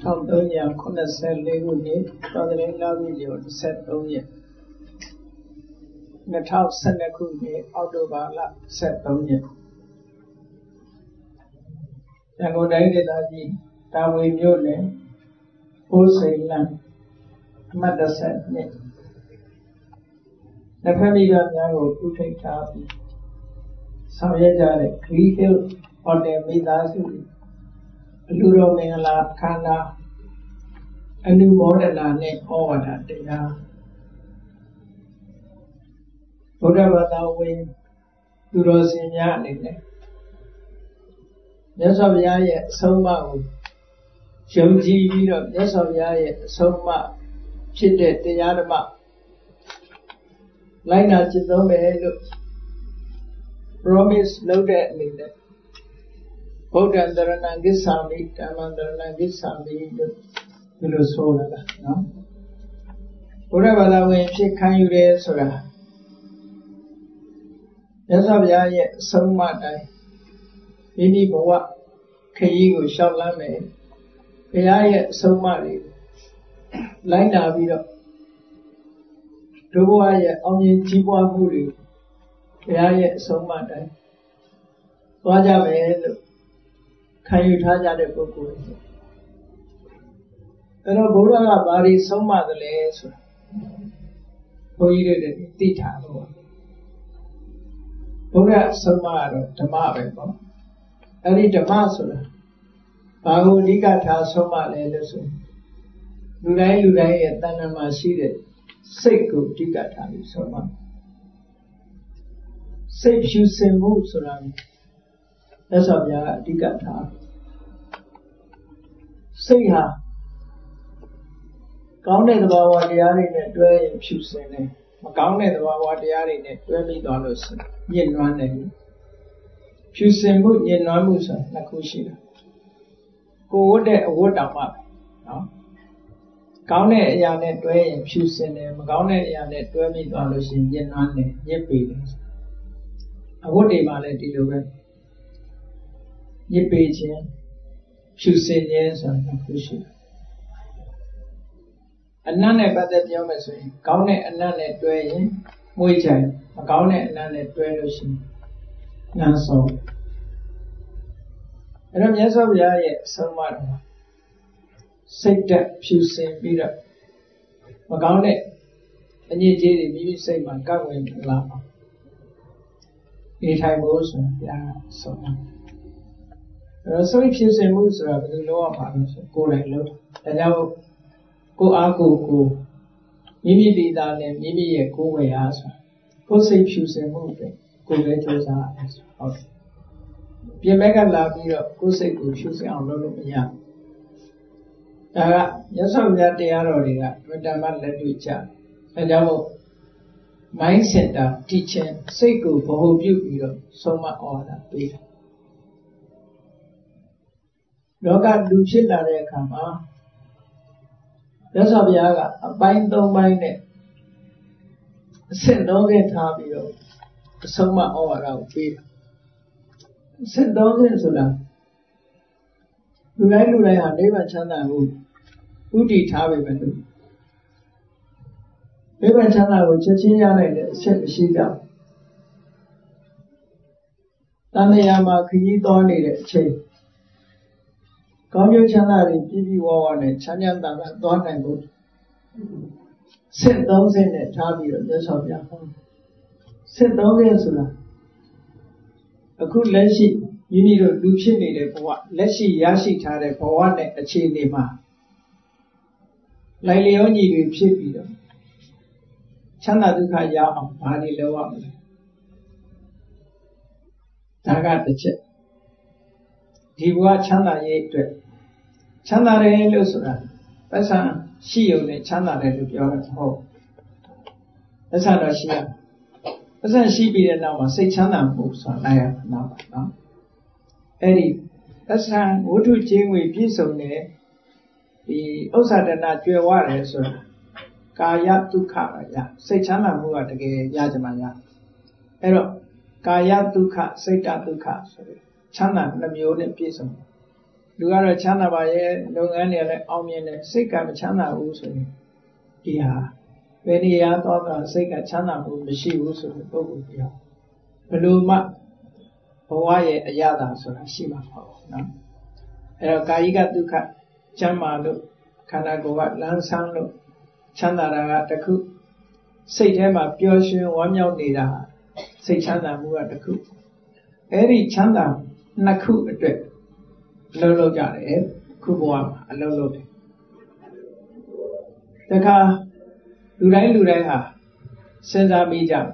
1394ခုနှစ်တော်တဲ့လပြည့်ကျော်23ရက်2012ခုနှစ်အောက်တိုဘာလ23ရက်ရန်ကုန်တိုင်းဒေသကြီးတာဝေမြို့နယ်ပိုးစိန်လမ်းအမှတ်12နှစ်ဖက်မိဘများကိုဥထိတ်ထားပြီးဆောင်ရွက်ကြတဲ့ Green Hill Hotel မိသားစုအလူတော်မင်္ဂလာအခမ်းအနားအနုမောဒနာနဲ့ဩဝါဒတရားဗုဒ္ဓဘာသာဝင်သူတော်စင်များအနေနဲ့မြတ်စွာဘုရားရဲ့အဆုံးအမကိုယုံကြည်ပြီးတော့မြတ်စွာဘုရားရဲ့အဆုံးအမဖြစ်တဲ့တရားဓမ္မလိုက်နာကျင့်သုံးမယ်လို့ promise လုပ်တဲ့အနေနဲ့ဗုဒ္ဓံတရဏံဂစ္ဆာမိဓမ္မံတရဏံဂစ္ဆာမိလို့ဒီလိုဆိုရတာနော်ဘုရားဘာသာဝင်ဖြစ်ခံယူတယ်ဆိုတာမြတ်စွာဘုရားရဲ့အဆုံးအမတိုင်းမိမိဘဝခရီးကိုရှောက်လန်းမယ်ဘုရားရဲ့အဆုံးအမတွေလိုက်နာပြီးတော့ဒုဘဝရဲ့အောင်မြင်ကြီးပွားမှုတွေဘုရားရဲ့အဆုံးအမတိုင်းသွားကြမယ်လို့ခံယူထားကြတဲ့ပုဂ္ဂိုလ်တွေအဲ့တော့ဘုရားကဘာတွေဆုံးမသလဲဆိုတာဘုန်းကြီးတွေသိထားလို့ဘုရားဆုံးမကတော့ဓမ္မပဲပေါ့အဲ့ဒီဓမ္မဆိုတာဘာကိုအဓိကထားဆုံးမလဲလို့ဆိုလူတိုင်းရဲ့တဏ္ဍာမှာရှိတဲ့စိတ်ကိုအဓိကထားပြီးဆုံးမစိတ်ဖြူစင်မှုဆိုတာမြတ်စွာဘုရားအဓိကထားစိတ်ဟာကောင်းတဲ့သဘာဝတရားတွေနဲ့တွဲရင်ဖြူစင်တယ်မကောင်းတဲ့သဘာဝတရားတွေနဲ့တွဲပြီးသွားလို့ရှိရင်ညှဉ်းနှွမ်းတယ်ဖြူစင်မှုညှဉ်းနှွမ်းမှုဆိုတာနှစ်ခုရှိတယ်ကိုဝတ်တဲ့အဝတ်တောင်မှနော်ကောင်းတဲ့အရာနဲ့တွဲရင်ဖြူစင်တယ်မကောင်းတဲ့အရာနဲ့တွဲပြီးသွားလို့ရှိရင်ညှဉ်းနှွမ်းတယ်ညစ်ပေတယ်အဝတ်တွေမှာလည်းဒီလိုပဲညစ်ပေခြင်းဖြူစင်ခြင်းဆိုတာနှစ်ခုရှိတယ်အနတ်နဲ့ပတ်သက်ပြောမယ်ဆိုရင်ကောင်းတဲ့အနတ်နဲ့တွဲရင်မွေးကြိုင်မကောင်းတဲ့အနတ်နဲ့တွဲလို့ရှိရင်နန်းဆောင်အဲ့တော့မြတ်စွာဘုရားရဲ့အဆုံးအမတော်စိတ်တက်ဖြူစင်ပြီးတော့မကောင်းတဲ့အညစ်အကြေးတွေမိမိစိတ်မှာကောက်ဝင်လာအောင်နေထိုင်ဖို့ဆိုရင်ဘုရားဆုံးမအဲ့တော့စိတ်ဖြူစင်မှုဆိုတာဘယ်လိုလုပ်ရမှာလဲဆိုကိုယ်တိုင်လုပ်ဒါကြောင့်ကိုအားကိုမိမိဒီသားနဲ့မိမိရဲ့ကိုယ်ဝေအားဆိုကိုယ်စိတ်ဖြူစင်မှုအတွက်ကိုယ်ပဲကြိုးစားရတယ်ဆိုဟုတ်တယ်ပြင်ဘက်ကလာပြီးတော့ကိုယ်စိတ်ကိုဖြူစင်အောင်လုပ်လို့မရဒါကမြတ်စွာဘုရားတရားတော်တွေကဓမ္မလက်တွေ့ကြအဲကြောင့်မို့ mind center teaching စိတ်ကိုဗဟုပြုပြီးတော့ဆုံးမဩဝါဒပေးတယ်လောကလူဖြစ်လာတဲ့အခါမှာမြတ်စွာဘုရားကအပိုင်း၃ပိုင်းနဲ့အဆင့်၃ဆင့်ထားပြီးတော့အဆုံးအမဩဝါဒကိုပေးတယ်အဆင့်၃ဆင့်ဆိုတာလူတိုင်းဟာနိဗ္ဗာန်ချမ်းသာကိုဥတည်ထားပေမဲ့လို့နိဗ္ဗာန်ချမ်းသာကိုချက်ချင်းရနိုင်တဲ့အဆင့်မရှိကြဘူးတဏှာမှာခရီးသွားနေတဲ့အချိန်ကောင်းကျိုးချမ်းသာတွေပြည့်ပြည့်ဝဝနဲ့ချမ်းချမ်းသာသာသွားနိုင်ဖို့ဆင့်၃ဆင့်နဲ့ထားပြီးတော့မြတ်စွာဘုရားဟောဆင့်၃ဆင့်ဆိုတာအခုလက်ရှိမိမိတို့လူဖြစ်နေတဲ့ဘဝလက်ရှိရရှိထားတဲ့ဘဝနဲ့အခြေအနေမှာလိုက်လျောညီတွေဖြစ်ပြီးတော့ချမ်းသာဒုက္ခရအောင်ဘာတွေလုပ်ရမလဲဒါကတစ်ချက်ဒီဘဝချမ်းသာရေးအတွက်ချမ်းသာတယ်လို့ဆိုတာပတ်စံရှိုံနဲ့ချမ်းသာတယ်လို့ပြောတာဟုတ်ပတ်စံတော့ရှိရပတ်စံရှိပြီးတဲ့နောက်မှာစိတ်ချမ်းသာမှုဆိုတာလိုက်ရမှာပါနော်အဲ့ဒီပတ်စံဝတ္ထုချင်းငွေပြည့်စုံတဲ့ဒီဥစ္စာဒနာကြွယ်ဝတယ်ဆိုတာကာယဒုက္ခပါရစိတ်ချမ်းသာမှုကတကယ်ရကြမှာရအဲ့တော့ကာယဒုက္ခစိတ်တဒုက္ခဆိုတဲ့ချမ်းသာနှမျိုးနဲ့ပြည့်စုံလူကတော့ချမ်းသာပါရဲ့လုပ်ငန်းတွေလည်းအောင်မြင်တယ်စိတ်ကမချမ်းသာဘူးဆိုရင်ဒီဟာဘယ်နေရာသွားတာစိတ်ကချမ်းသာမှုမရှိဘူးဆိုတဲ့ပုဂ္ဂိုလ်ပြောဘယ်လိုမှဘဝရဲ့အရာသာဆိုတာရှိမှာမဟုတ်ဘူးနော်အဲ့တော့ကာယကဒုက္ခကျမ်းမာလို့ခန္ဓာကိုယ်ကလန်းဆန်းလို့ချမ်းသာတာကတစ်ခုစိတ်ထဲမှာပျော်ရွှင်ဝမ်းမြောက်နေတာစိတ်ချမ်းသာမှုကတစ်ခုအဲ့ဒီချမ်းသာနှစ်ခုအတွက်အလုပ်လုပ်ကြတယ်ခုဘဝမှာအလုပ်လုပ်တယ်တခါလူတိုင်းဟာစဉ်းစားမိကြ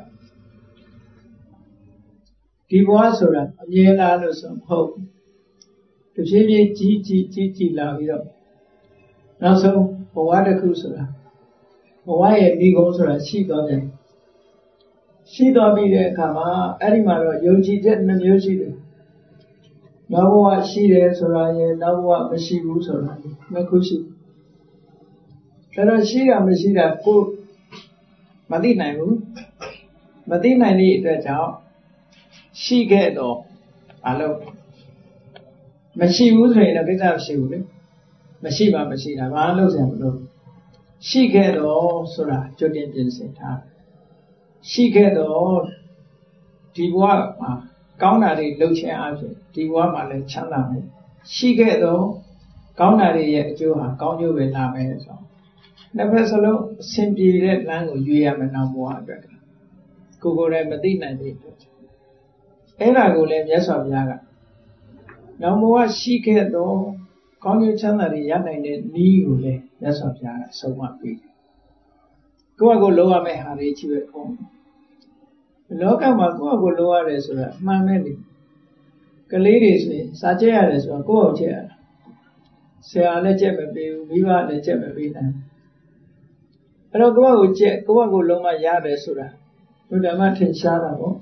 ဒီဘဝဆိုတာအမြဲလားလို့ဆိုမဟုတ်တဖြည်းဖြည်းကြီးလာပြီးတော့နောက်ဆုံးဘဝတစ်ခုဆိုတာဘဝရဲ့မိဂုံးဆိုတာရှိသွားတယ်ရှိသွားပြီးတဲ့အခါမှာအဲ့ဒီမှာတော့ယုံကြည်ချက်နှမျိုးရှိတယ်နောက်ဘဝရှိတယ်ဆိုတာရဲ့နောက်ဘဝမရှိဘူးဆိုတာနှစ်ခုရှိတယ်ဒါတော့ရှိတာမရှိတာကိုမသိနိုင်ဘူးမသိနိုင်တဲ့အတွက်ကြောင့်ရှိခဲ့တော့အလုပ်မရှိဘူးဆိုရင်တော့ကိစ္စမရှိဘူးလေမရှိပါမရှိတာဘာလို့ဆရာမလို့ရှိခဲ့တော့ဆိုတာကြွတင်ပြင်ဆင်ထားရှိခဲ့တော့ဒီဘဝမှာကောင်းတာတွေလုပ်ခြင်းအပြင်ဒီဘဝမှာလည်းချမ်းသာမယ်ရှိခဲ့တော့ကောင်းတာတွေရဲ့အကျိုးဟာကောင်းကျိုးပဲလာမယ်ဆိုတော့နှစ်ဖက်စလုံးအဆင်ပြေတဲ့လမ်းကိုရွေးရမယ်နောက်ဘဝအတွက်ကိုယ်တိုင်မသိနိုင်တဲ့အတွက်အဲ့ဒါကိုလည်းမြတ်စွာဘုရားကနောက်ဘဝရှိခဲ့တော့ကောင်းကျိုးချမ်းသာတွေရနိုင်တဲ့နည်းကိုလည်းမြတ်စွာဘုရားကဆုံးမပေးတယ်ကိုယ့်အကိုလုံးရမယ့်ဟာတွေချည့်ပဲပေါ့လောကမှာကိုယ့်အကိုလုံးရတယ်ဆိုတာအမှန်ပဲလေကလေးတွေဆိုရင်စာကျက်ရတယ်ဆိုတော့ကိုယ့်အောင်ကျက်ရတာဆရာလည်းကျက်မပေးဘူးမိဘလည်းကျက်မပေးနိုင်အဲ့တော့ကိုယ့်အကိုကျက်ကိုယ့်အကိုလုံးမရတယ်ဆိုတာဘုရားမထင်ရှားတာပေါ့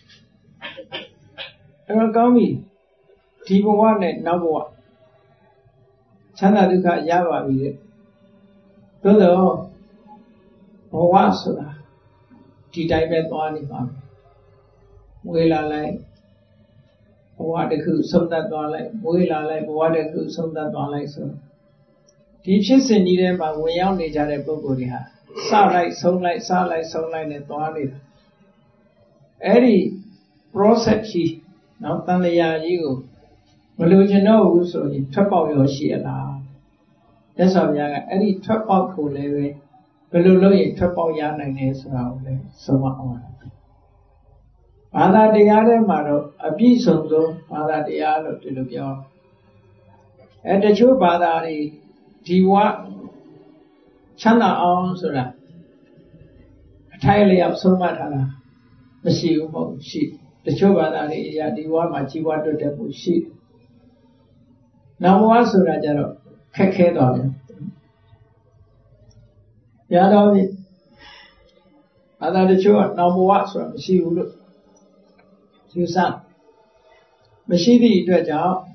အဲ့တော့ကောင်းပြီဒီဘဝနဲ့နောက်ဘဝချမ်းသာဒုက္ခရပါပြီတဲ့သို့တော့ဘဝဆိုတာဒီတိုင်းပဲသွားနေပါမယ်မွေးလာလိုက်ဘဝတစ်ခုဆုံးသက်သွားလိုက်မွေးလာလိုက်ဘဝတစ်ခုဆုံးသက်သွားလိုက်ဆိုဒီဖြစ်စဉ်ကြီးထဲမှာဝင်ရောက်နေကြတဲ့ပုဂ္ဂိုလ်တွေဟာစလိုက်ဆုံးလိုက်စလိုက်ဆုံးလိုက်နဲ့သွားနေတာအဲ့ဒီ process ကြီးနော်တန်လျာကြီးကိုမလိုချင်တော့ဘူးဆိုရင်ထွက်ပေါက်ရောရှိရလားမြတ်စွာဘုရားကအဲ့ဒီထွက်ပေါက်ကိုလည်းပဲဘယ်လိုလုပ်ရင်ထွက်ပေါက်ရနိုင်လဲဆိုတာကိုလည်းဆုံးမအောင်ပါဘာသာတရားထဲမှာတော့အပြည့်စုံဆုံးဘာသာတရားလို့ဒီလိုပြောတချို့ဘာသာတွေဒီဘဝချမ်းသာအောင်ဆိုတာအထိုက်လျောက်ဆုံးမထားတာမရှိဘူးမဟုတ်ရှိတချို့ဘာသာတွေအရာဒီဘဝမှာကြီးပွားတိုးတက်မှုရှိတယ်နောက်ဘဝဆိုတာကြတော့ခက်ခဲသွားတယ်ရတော့ပြီဘာသာတချို့ကနောက်ဘဝဆိုတာမရှိဘူးလို့ယူဆမရှိသည့်အတွက်ကြောင့်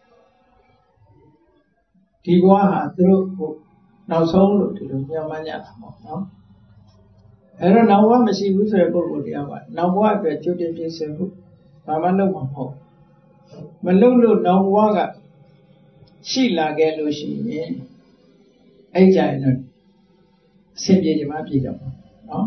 ဒီဘဝဟာသူတို့ကိုနောက်ဆုံးလို့ဒီလိုညှော်မှန်းကြတာပေါ့နော်အဲ့တော့နောက်ဘဝမရှိဘူးဆိုတဲ့ပုဂ္ဂိုလ်တရားကနောက်ဘဝအတွက်ကြိုတင်ပြင်ဆင်ဖို့ဘာမှလုပ်မှာမဟုတ်မလုပ်လို့နောက်ဘဝကရှိလာခဲ့လို့ရှိရင်အဲ့ကြရင်တော့အဆင်ပြေကြမှာပြေကြပါနော်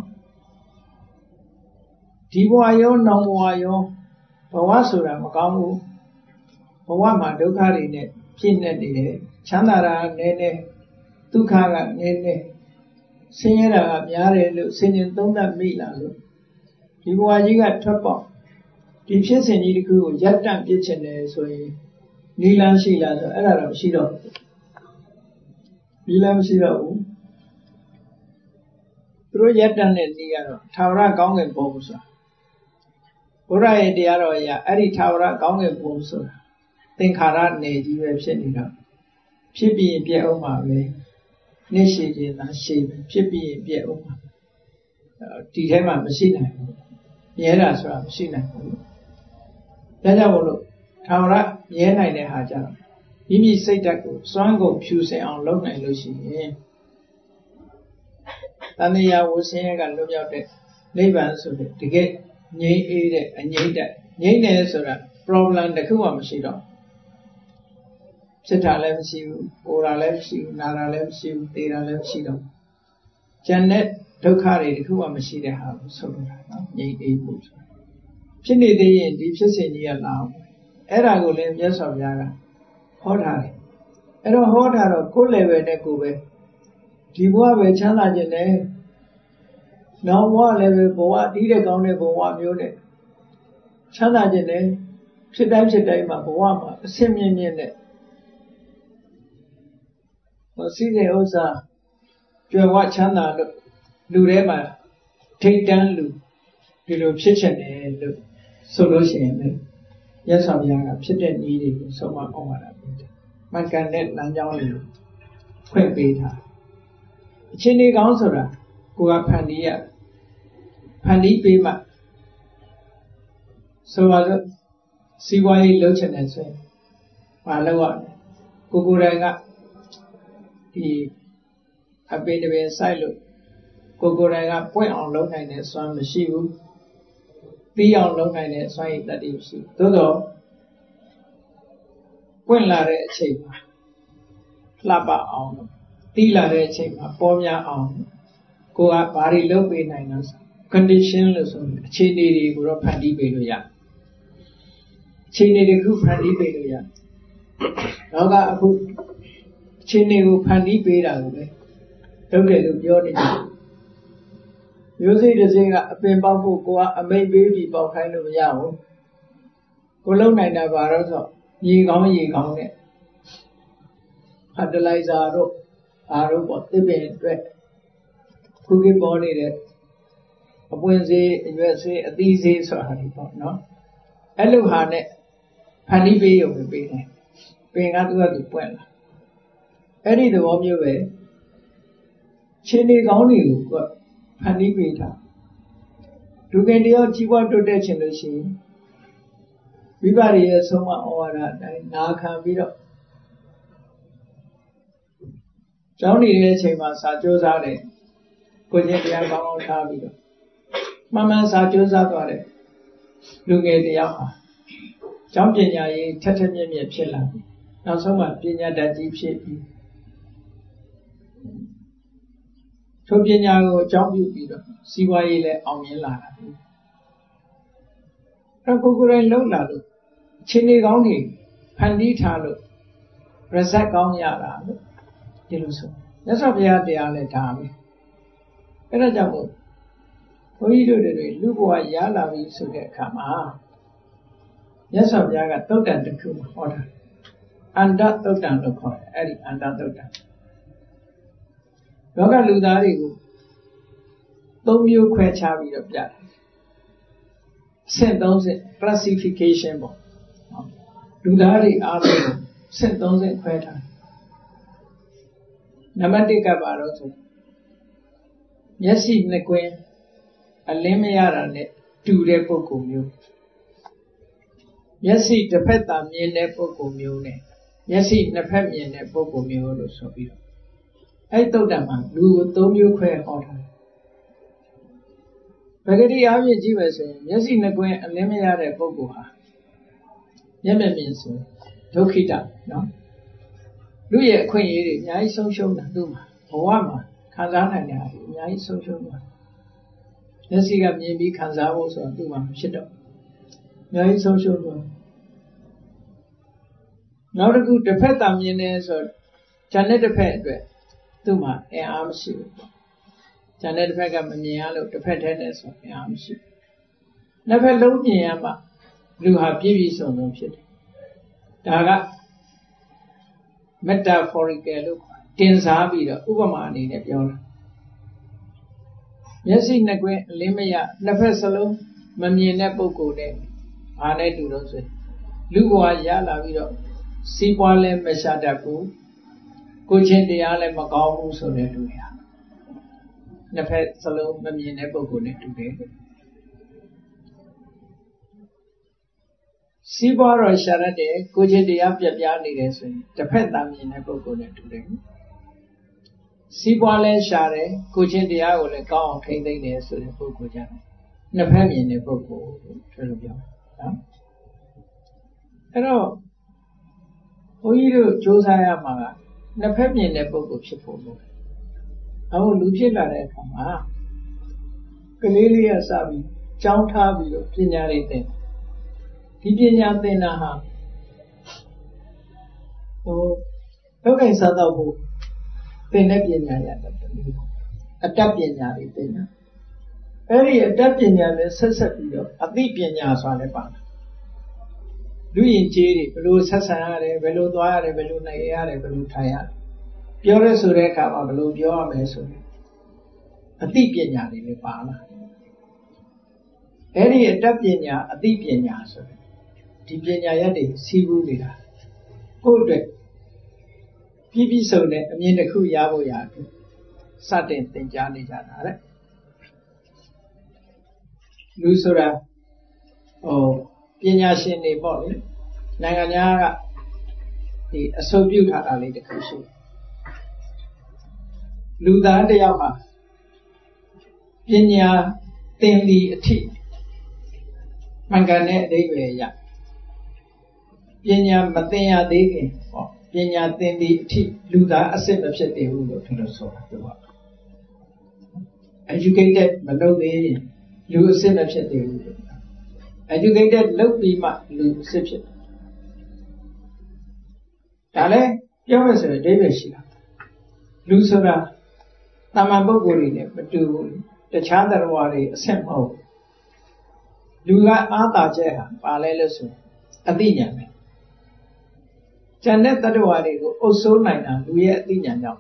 ဒီဘဝရောနောက်ဘဝရောဘဝဆိုတာမကောင်းဘူးဘဝမှာဒုက္ခတွေနဲ့ပြည့်နေနေတယ်ချမ်းသာတာနည်းနည်းဒုက္ခကနည်းနည်းဆင်းရဲတာကများတယ်လို့ဆင်ញင်သုံးသပ်မိလာလို့ဒီဘဝကြီးကထွက်ပေါက်ဒီဖြစ်စဉ်ကြီးတစ်ခုကိုရပ်တန့်ပြစ်ချင်တယ်ဆိုရင်နီလန်းရှိလားဆိုအဲ့ဒါတော့မရှိတော့ဘူးနီလန်းမရှိတော့ဘူးသူတို့ရပ်တန့်တဲ့နည်းကတော့ထာဝရကောင်းကင်ဘုံဆိုတာဘုရားရဲ့တရားတော်အရာအဲ့ဒီထာဝရကောင်းကင်ဘုံဆိုတာသင်္ခါရနယ်ကြီးပဲဖြစ်နေတော့ဖြစ်ပြီးရင်ပြည့်အောင်ပါပဲနေ့ရှိခြင်းသာရှိပဲဖြစ်ပြီးရင်ပြည့်အောင်ပါဒီထဲမှာမရှိနိုင်ဘူးရဲတာဆိုတာမရှိနိုင်ဘူးဒါကြောင့်မို့လို့ထာဝရရဲနိုင်တဲ့ဟာကြတော့မိမိစိတ်ဓာတ်ကိုစွမ်းကုန်ဖြူစင်အောင်လုပ်နိုင်လို့ရှိရင်တဏှာဝဆင်းရဲကလွတ်မြောက်တဲ့နိဗ္ဗာန်ဆိုတဲ့တကယ်ငြိမ်းအေးတဲ့အငြိမ့်တဲ့ငြိမ်းတယ်ဆိုတာ problem တခုမှမရှိတော့ဖြစ်တာလည်းမရှိဘူးပူတာလည်းမရှိဘူးနာတာလည်းမရှိဘူးသေတာလည်းမရှိတော့ကျန်တဲ့ဒုက္ခတွေတခုမှမရှိတဲ့ဟာကိုဆုံးလို့တာနော်ငြိမ်းအေးဖို့ဖြစ်နေသေးရင်ဒီဖြစ်စဉ်ကြီးကလာအောင်အဲ့ဒါကိုလည်းမြတ်စွာဘုရားကဟောထားတယ်အဲ့တော့ဟောထားတော့ကိုယ် level နဲ့ကိုယ်ပဲဒီဘဝပဲချမ်းသာခြင်းနဲ့နောက်ဘဝလည်းပဲဘဝတီးတဲ့ကောင်းတဲ့ဘဝမျိုးနဲ့ချမ်းသာခြင်းနဲ့ဖြစ်တိုင်းဖြစ်တိုင်းမှာဘဝမှာအဆင့်မြင့်မြင့်နဲ့စီးတဲ့ဥစ္စာကြွယ်ဝချမ်းသာလို့လူထဲမှာထိတ်တန်းလူဒီလိုဖြစ်ချင်တယ်လို့ဆိုလို့ရှိရင်လည်းရသော်ဘုရားကဖြစ်တဲ့နည်းတွေကိုဆုံးမအောင်ပါတာဖြစ်တယ်။မှန်ကန်တဲ့လမ်းကြောင်းတွေကိုဖွင့်ပေးထားအချင်းဒီကောင်းဆိုတာကိုကဖန်တီးရဖန်တီးပေးမှဆိုပါတော့စီးပွားရေးလုပ်ချင်တယ်ဆိုရင်မလုပ်ရဘူးကိုယ်တိုင်ကဒီအပေတပင်စိုက်လို့ကိုယ်တိုင်ကပွင့်အောင်လုပ်နိုင်တဲ့စွမ်းမရှိဘူးပြီးအောင်လုပ်နိုင်တဲ့စွမ်းရည်တတ်တည်မရှိသို့တော့ပွင့်လာတဲ့အချိန်မှာလှပအောင်တီးလာတဲ့အချိန်မှာပေါ်များအောင်ကိုကဘာတွေလုပ်ပေးနိုင်လဲ condition လို့ဆိုအခြေအနေတွေကိုတော့ဖန်တီးပေးလို့ရအခြေအနေတွေကိုဖန်တီးပေးလို့ရတော့ကအခုအခြေအနေကိုဖန်တီးပေးတာကိုပဲလုပ်တယ်လို့ပြောနေတယ်မျိုးစိတ်တစ်စိတ်ကအပင်ပေါက်ဖို့ကိုကအမိတ်ပေးပြီးပေါက်ခိုင်းလို့မရဘူးကိုလုံနိုင်တာဘာလို့ဆိုရေကောင်းနဲ့ဖတ်တလိုက်စာတို့အားတို့ပေါ့သစ်ပင်အတွက်ခုခေတ်ပေါ်နေတဲ့အပွင့်စေးအရွက်စေးအသီးစေးဆိုတာဒီပေါ့နော်အဲ့လိုဟာနဲ့ဖန်တီးပေးရုံပဲပေးတယ်ပင်ကသူ့ဟာသူပွင့်လာအဲ့ဒီသဘောမျိုးပဲခြေနေကောင်းတွေကိုကဖန်တီးပေးတာလူငယ်တယောက်ကြီးပွားတိုးတက်ခြင်းလို့ရှိရင်မိဘတွေရဲ့ဆုံးမဩဝါဒအတိုင်းနာခံပြီးတော့ကျောင်းနေတဲ့အချိန်မှာစာကြိုးစားတယ်ကိုကျင့်တရားကောင်းအောင်ထားပြီးတော့မှန်မှန်စာကြိုးစားသွားတယ်လူငယ်တယောက်ဟာကျောင်းပညာရေးထက်ထက်မြက်မြက်ဖြစ်လာပြီနောက်ဆုံးမှပညာတတ်ကြီးဖြစ်ပြီးထိုပညာကိုအကြောင်းပြုပြီးတော့စီးပွားရေးလည်းအောင်မြင်လာတာအဲ့ကိုယ်တိုင်လုံလာလို့ခြေနေကောင်းတွေဖန်တီးထားလို့ result ကောင်းရတာလို့ဒီလိုဆိုမြတ်စွာဘုရားတရားလည်းဒါပဲအဲ့ဒါကြောင့်မို့ဘုန်းကြီးတို့တွေလူဘဝရလာပြီဆိုတဲ့အခါမှာမြတ်စွာဘုရားကသုတ်တန်တစ်ခုဟောတာအန္တသုတ်တန်လို့ခေါ်တယ်အဲ့ဒီအန္တသုတ်တန်လောကလူသားတွေကို၃မျိုးခွဲခြားပြီးတော့ပြတယ်ဆင့်၃ဆင့် classification ပေါ့လူသားတွေအားလုံးဆင့်၃ဆင့်ခွဲထားနံပါတ်၁ကပါတော့ဆိုမျက်စိနှစ်ကွင်းအလင်းမရတာနဲ့တူတဲ့ပုဂ္ဂိုလ်မျိုးမျက်စိတစ်ဖက်သာမြင်တဲ့ပုဂ္ဂိုလ်မျိုးနဲ့မျက်စိနှစ်ဖက်မြင်တဲ့ပုဂ္ဂိုလ်မျိုးလို့ဆိုပြီးတော့အဲ့သုတ်တံမှာလူကို၃မျိုးခွဲဟောထားတယ်ပဂတိအားဖြင့်ကြည့်မယ်ဆိုရင်မျက်စိနှစ်ကွင်းအလင်းမရတဲ့ပုဂ္ဂိုလ်ဟာမျက်မြင်ဆိုဒုက္ခိတနော်လူရဲ့အခွင့်အရေးတွေအများကြီးဆုံးရှုံးတာသူ့မှာဘဝမှာခံစားနိုင်တာအများကြီးဆုံးရှုံးသွားမျက်စိကမြင်ပြီးခံစားဖို့ဆိုတော့သူ့မှာမဖြစ်တော့အများကြီးဆုံးရှုံးသွားနောက်တစ်ခုတစ်ဖက်သာမြင်နေဆိုဉာဏ်နဲ့တစ်ဖက်အတွက်သူ့မှာအင်အားမရှိဘူးဉာဏ်နဲ့တစ်ဖက်ကမမြင်ရလို့တစ်ဖက်တည်းနဲ့ဆိုအင်အားမရှိဘူးနှစ်ဖက်လုံးမြင်ရမှလူဟာပြည့်ပြည့်စုံစုံဖြစ်တယ်ဒါက metaphorical လို့တင်စားပြီးတော့ဥပမာအနေနဲ့ပြောတာမျက်စိနှစ်ကွင်းအလင်းမရနှစ်ဖက်စလုံးမမြင်တဲ့ပုဂ္ဂိုလ်နဲ့ဘာနဲ့တူတော့ဆိုလူဘဝရလာပြီးတော့စီးပွားလည်းမရှာတတ်ဘူးကိုချင်းတရားလည်းမကောင်းဘူးဆိုတဲ့လူတွေဟာနှစ်ဖက်စလုံးမမြင်တဲ့ပုဂ္ဂိုလ်နဲ့တူတယ်စီးပွားတော့ရှာတတ်တယ်ကိုချင်းတရားပြပြနေတယ်ဆိုရင်တစ်ဖက်သာမြင်တဲ့ပုဂ္ဂိုလ်နဲ့တူတယ်စီးပွားလဲရှာတယ်ကိုချင်းတရားကိုလည်းကောင်းအောင်ထိန်းသိမ်းတယ်ဆိုတဲ့ပုဂ္ဂိုလ်ကြတယ်နှစ်ဖက်မြင်တဲ့ပုဂ္ဂိုလ်လို့ပြောပြောနော်အဲ့တော့ဘုန်းကြီးတို့ကြိုးစားရမှာကနှစ်ဖက်မြင်တဲ့ပုဂ္ဂိုလ်ဖြစ်ဖို့လို့အခုလူဖြစ်လာတဲ့အခါမှာကလေးလေးကစပြီးကြောင်းထားပြီးတော့ပညာတွေသင်ဒီပညာသင်တာဟာလောက်ကိုင်စားတော့ဖို့သင်တဲ့ပညာရတယ်အတ္တပညာတွေသင်တာအဲ့ဒီအတ္တပညာနဲ့ဆက်ဆက်ပြီးတော့အသိပညာဆိုတာလည်းပါတယ်လူရင်ကျေးတွေဘယ်လိုဆက်ဆံရတယ်ဘယ်လိုသွားရတယ်ဘယ်လိုနိုင်ရတယ်ဘယ်လိုထိုင်ရတယ်ပြောရဲဆိုတဲ့အခါမှာဘယ်လိုပြောရမလဲဆိုရင်အသိပညာတွေလည်းပါလာအဲ့ဒီအတ္တပညာအသိပညာဆိုတဲ့ဒီပညာရက်တွေစီးပူးနေတာကိုယ့်အတွက်ပြည့်စုံတဲ့အမြင်တစ်ခုရဖို့ရတယ်စတင်သင်ကြားနေကြတာတဲ့လူဆိုတာပညာရှင်တွေပေါ့လေနိုင်ငံသားကဒီအဆိုပြုထားတာလေးတစ်ခုရှိလူသားတစ်ယောက်ဟာပညာသင်သည်အထိမှန်ကန်တဲ့အဓိပ္ပာယ်ရပညာမသင်ရသေးခင်ပေါ့ပညာသင်သည်အထိလူသားအစစ်မဖြစ်သေးဘူးလို့ဒီလိုဆိုတာသူက educated မလုပ်သေးရင်လူအစစ်မဖြစ်သေးဘူး educated လုပ်ပြီးမှလူအစစ်ဖြစ်ဒါလည်းပြောရဆိုရင်အဓိပ္ပာယ်ရှိတာလူဆိုတာတာမန်ပုဂ္ဂိုလ်တွေနဲ့မတူဘူးတခြားတရားဝါတွေအစစ်မဟုတ်လူကအားသာချက်ဟာပါလဲလို့ဆိုအသိဉာဏ်ပဲကျန်တဲ့တရားဝါတွေကိုအုပ်စိုးနိုင်တာလူရဲ့အသိဉာဏ်ကြောင့်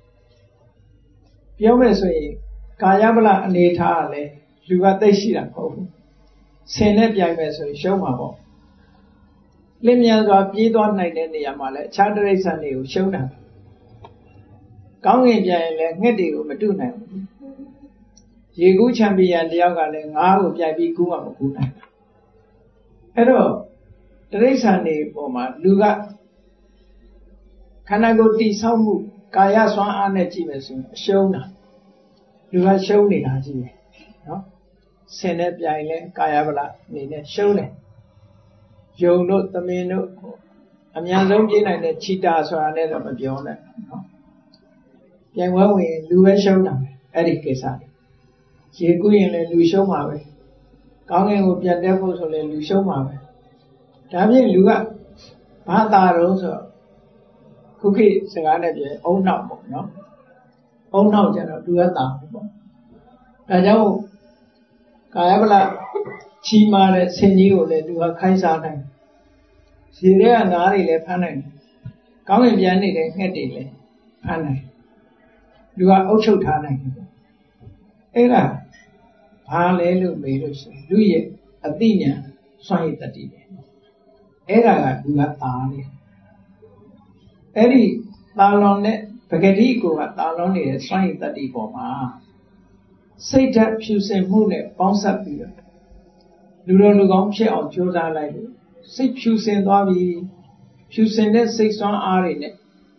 ပြောမယ်ဆိုရင်ကာယဗလအနေထားကလည်းလူကသိရှိတာမဟုတ်ဘူးဆင်နဲ့ပြိုင်မယ်ဆိုရင်ရှုံးမှာပေါ့လင်းမြန်စွာပြေးသွားနိုင်တဲ့နေရာမှာလည်းအခြားတိရစ္ဆာန်တွေကိုရှုံးတာကောင်းကင်ပြိုင်ရင်လည်းငှက်တွေကိုမတုနိုင်ဘူးရေကူးချန်ပီယံတယောက်ကလည်းငါးကိုပြိုင်ပြီးကူးမှမကူးနိုင်အဲ့တော့တိရစ္ဆာန်တွေပေါ်မှာလူကခန္ဓာကိုယ်တည်ဆောက်မှုကာယစွမ်းအားနဲ့ကြည့်မယ်ဆိုရင်အရှုံးတာလူကရှုံးနေတာကြီးပဲနော်ဆင်နဲ့ပြိုင်လဲကာယဗလအနေနဲ့ရှုံးတယ်ယုံတို့သမင်တို့အများဆုံးပြေးနိုင်တဲ့ချီတာဆိုတာလည်းတော့မပြောနဲ့နော်ပြိုင်ပွဲဝင်လူပဲရှုံးတာပဲအဲ့ဒီကိစ္စရေကူးရင်လည်းလူရှုံးမှာပဲကောင်းကင်ကိုပြန်တက်ဖို့ဆိုလည်းလူရှုံးမှာပဲဒါဖြင့်လူကဘာသာတော့ဆိုခုခေတ်စကားနဲ့ပြောအုံနောက်ပေါ့နော်အုံနောက်ကျတော့လူကတာပေါ့ဒါကြောင့်ကာယဗလချီမာတဲ့ဆင်ကြီးကိုလည်းသူကခိုင်းစားနိုင်ရေထဲကငါးတွေလည်းဖမ်းနိုင်ကောင်းကင်ပြန်နေတဲ့ငှက်တွေလည်းဖမ်းနိုင်လူကအုပ်ချုပ်ထားနိုင်တယ်အဲ့ဒါဘာလဲလို့မေးလို့ရှိရင်လူရဲ့အသိဉာဏ်စွမ်းရည်တတိပဲအဲ့ဒါကလူကတာနေအဲ့ဒီတာလွန်တဲ့ပဂတိကိုကတာလွန်နေတဲ့စွမ်းရည်တတိပေါ်မှာစိတ်ဓာတ်ဖြူစင်မှုနဲ့ပေါင်းစပ်ပြီးတော့လူတော်လူကောင်းဖြစ်အောင်ကြိုးစားလိုက်လို့စိတ်ဖြူစင်သွားပြီဖြူစင်တဲ့စိတ်စွမ်းအားတွေနဲ့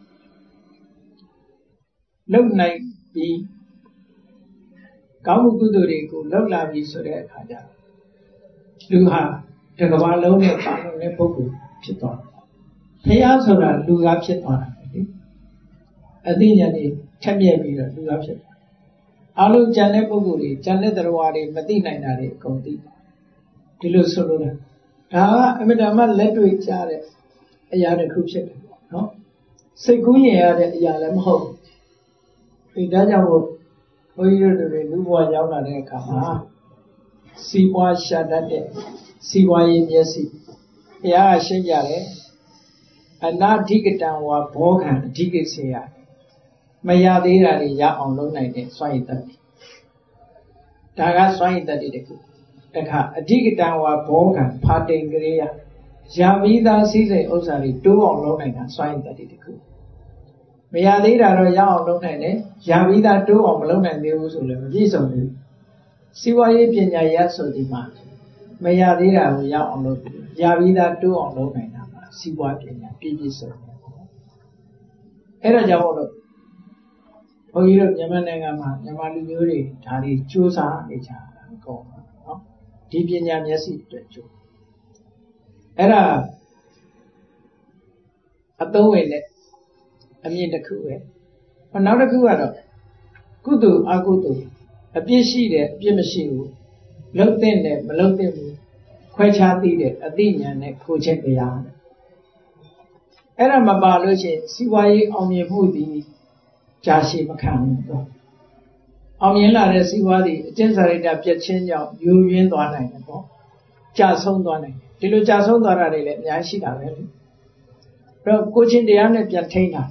လုံနိုင်ပြီးကောင်းမှုကုသိုလ်တွေကိုလောက်လာပြီဆိုတဲ့အခါကျလူဟာတစ်ကမ္ဘာလုံးနဲ့ပါလို့တဲ့ပုဂ္ဂိုလ်ဖြစ်သွားတယ်။ဘုရားဆိုတာလူကဖြစ်သွားတာပဲလေ။အသိဉာဏ်တွေထက်မြက်ပြီးတော့လူကဖြစ်သွားတယ်။အလုံးကျန်တဲ့ပုဂ္ဂိုလ်တွေကျန်တဲ့တရားဝါတွေမသိနိုင်တာတွေအကုန်သိတယ်။ဒီလိုဆိုလို့ဒါကအမြဲတမ်းလက်တွေ့ကြတဲ့အရာတစ်ခုဖြစ်တယ်ပေါ့နော်။စိတ်ကူးရင်ရတဲ့အရာလည်းမဟုတ်ဘူး။ဒီဒါကြောင့်ဘုန်းကြီးတို့တွေလူဘဝရောက်လာတဲ့အခါမှာစီးပွားရှာတတ်တဲ့စီးပွားရေးမျက်စိဘုရားကရှင်းကြတယ်အနာဓိကတံဝါဘောခံအဓိကစေရမရသေးတာတွေရအောင်လုပ်နိုင်တဲ့စွမ်းရည်တတ်တယ်ဒါကစွမ်းရည်တတ်တဲ့ခုတခါအဓိကတံဝါဘောခံဖာတိန်ကလေးရမိသားစည်းစိမ်ဥစ္စာတွေတိုးအောင်လုပ်နိုင်တာစွမ်းရည်တတ်တဲ့ခုမရသေးတာတော့ရအောင်လုပ်နိုင်တယ်ရပြီးသားတိုးအောင်မလုပ်နိုင်သေးဘူးဆိုလည်းမပြည့်စုံဘူးစီးပွားရေးပညာရဆိုဒီမှာမရသေးတာကိုရအောင်လုပ်ရပြီးသားတိုးအောင်လုပ်နိုင်တာပါစီးပွားပညာပြည့်စုံတယ်အဲ့ဒါကြောင့်မို့လို့ဘုန်းကြီးတို့မြန်မာနိုင်ငံမှာမြန်မာလူမျိုးတွေဒါတွေစူးစမ်းနေကြတာအကုန်နော်ဒီပညာမျက်စိအတွက်ကြိုးအဲ့ဒါအသုံးဝင်တဲ့အမြင်တစ်ခုပဲနောက်တစ်ခုကတော့ကုသိုလ်အကုသိုလ်အပြစ်ရှိတယ်အပြစ်မရှိဘူးလုပ်တဲ့နဲ့မလုပ်တဲ့ဘူးခွဲခြားသိတဲ့အသိဉာဏ်နဲ့ခိုးချက်တရားအဲ့ဒါမပါလို့ရှိရင်စီးပွားရေးအောင်မြင်မှုဒီကြာရှည်မခံဘူးတော့အောင်မြင်လာတဲ့စီးပွားသည်အကျင့်စာရိတ္တပြည့်ချင်းကြောင့်ယူရင်းသွားနိုင်တယ်ပေါ့ကြာဆုံးသွားနိုင်တယ်ဒီလိုကြာဆုံးသွားတာတွေလည်းအများကြီးရှိတာပဲလေအဲ့တော့ကိုချင်းတရားနဲ့ပြန်ထိန်းတာ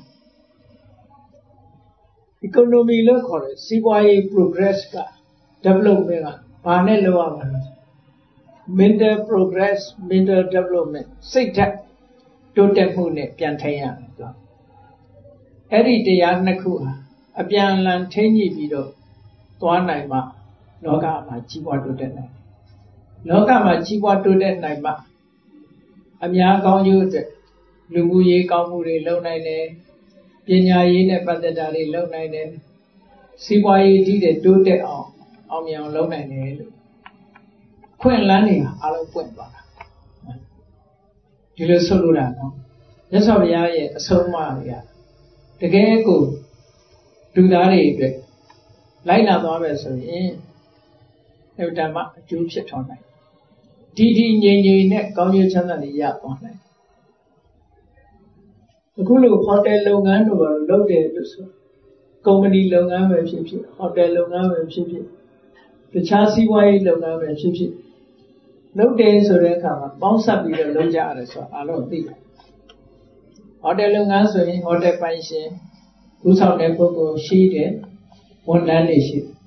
economy လို့ခေါ်တယ်စီးပွားရေး progress က development ကဘာနဲ့လုပ်ရမှာလဲ mental progress mental development စိတ်ဓာတ်တိုးတက်မှုနဲ့ပြန်ထိန်းရတယ်တော့အဲ့ဒီတရားနှစ်ခုဟာအပြန်အလှန်ထိန်းညှိပြီးတော့သွားနိုင်မှလောကမှာကြီးပွားတိုးတက်နိုင်လောကမှာကြီးပွားတိုးတက်နိုင်မှအများကောင်းကျိုးအတွက်လူမှုရေးကောင်းမှုတွေလုပ်နိုင်တယ်ပညာရေးနဲ့ပတ်သက်တာတွေလုပ်နိုင်တယ်စီးပွားရေးကြီးတဲ့တိုးတက်အောင်မြင်အောင်လုပ်နိုင်တယ်လို့ခွင့်လန်းနေအားလုံးပွင့်သွားတာဒီလိုဆိုလိုတာနော်မြတ်စွာဘုရားရဲ့အဆုံးအမတွေကတကယ်ကိုလူသားတွေအတွက်လိုက်နာသွားမယ်ဆိုရင်အဓမ္မအကျိုးဖြစ်ထွန်းနိုင်ဒီငြိမ်နဲ့ကောင်းကျိုးချမ်းသာတွေရသွားနိုင်အခုလိုဟိုတယ်လုပ်ငန်းတို့ကတော့လုပ်တယ်လို့ဆိုကုမ္ပဏီလုပ်ငန်းပဲဖြစ်ဖြစ်ဟိုတယ်လုပ်ငန်းပဲဖြစ်ဖြစ်တခြားစီးပွားရေးလုပ်ငန်းပဲဖြစ်ဖြစ်လုပ်တယ်ဆိုတဲ့အခါမှာပေါင်းစပ်ပြီးတော့လုပ်ကြရတယ်ဆိုတာအားလုံးသိတယ်ဟိုတယ်လုပ်ငန်းဆိုရင်ဟိုတယ်ပိုင်ရှင်ဦးဆောင်တဲ့ပုဂ္ဂိုလ်ရှိတယ်ဝန်ထမ်းတွေရှိတယ်